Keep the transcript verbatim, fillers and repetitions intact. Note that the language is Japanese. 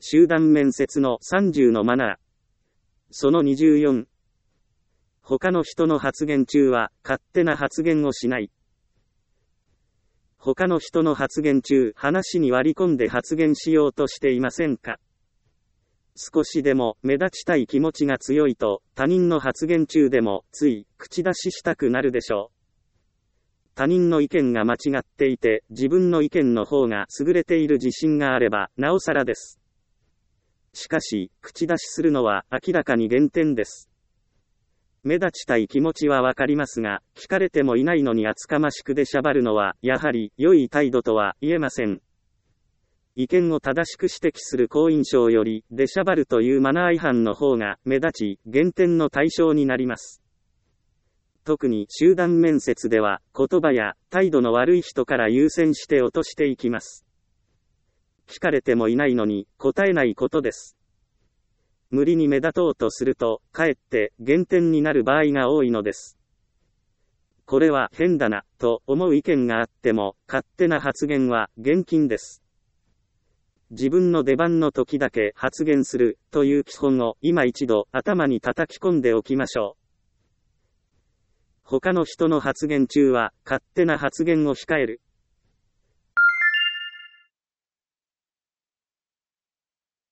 集団面接のさんじゅうのマナー。そのにじゅうよん。他の人の発言中は勝手な発言をしない。他の人の発言中、話に割り込んで発言しようとしていませんか？少しでも目立ちたい気持ちが強いと、他人の発言中でもつい口出ししたくなるでしょう。他人の意見が間違っていて、自分の意見の方が優れている自信があれば、なおさらです。しかし、口出しするのは明らかに減点です。目立ちたい気持ちはわかりますが、聞かれてもいないのに厚かましく出しゃばるのは、やはり良い態度とは言えません。意見を正しく指摘する好印象より、出しゃばるというマナー違反の方が目立ち、減点の対象になります。特に集団面接では、言葉や態度の悪い人から優先して落としていきます。聞かれてもいないのに答えないことです。無理に目立とうとすると、かえって減点になる場合が多いのです。これは変だな、と思う意見があっても、勝手な発言は厳禁です。自分の出番の時だけ発言するという基本を今一度頭に叩き込んでおきましょう。他の人の発言中は勝手な発言を控える。